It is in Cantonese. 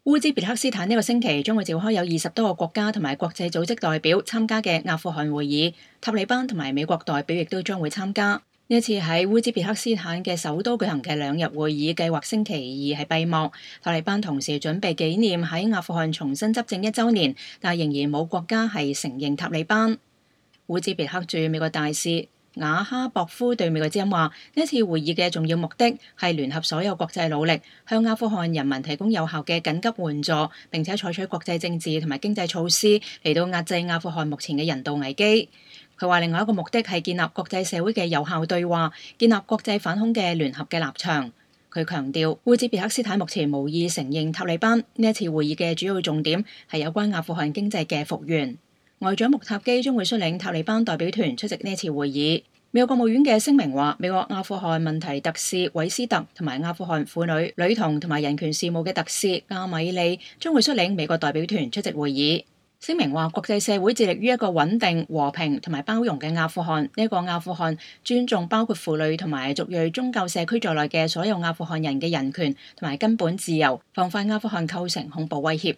烏茲別克斯坦呢個星期將會召開有20多個國家同埋國際組織代表參加嘅阿富汗會議，塔利班同埋美國代表亦都將會參加。呢一次喺烏茲別克斯坦嘅首都舉行嘅2日會議，計劃星期二係閉幕。塔利班同時準備紀念喺阿富汗重新執政1週年，但仍然冇國家係承認塔利班。烏茲別克駐美國大使雅哈博夫對美國之音話：呢一次會議嘅重要目的係聯合所有國際努力，向阿富汗人民提供有效嘅緊急援助，並且採取國際政治同埋經濟措施嚟到壓制阿富汗目前嘅人道危機。佢話另外一個目的係建立國際社會嘅有效對話，建立國際反恐嘅聯合嘅立場。佢強調烏茲別克斯坦目前無意承認塔利班。呢一次會議嘅主要重點係有關阿富汗經濟嘅復原。外長穆塔基將會率領塔利班代表團出席呢次會議。美國國務院嘅聲明話，美國阿富汗問題特使韋斯特同埋阿富汗婦女、女童同埋人權事務嘅特使阿米利將會率領美國代表團出席會議。聲明話，國際社會致力於一個穩定、和平同埋包容嘅阿富汗。呢個阿富汗尊重包括婦女同埋族裔宗教社區在內嘅所有阿富汗人嘅人權同埋根本自由，防範阿富汗構成恐怖威脅。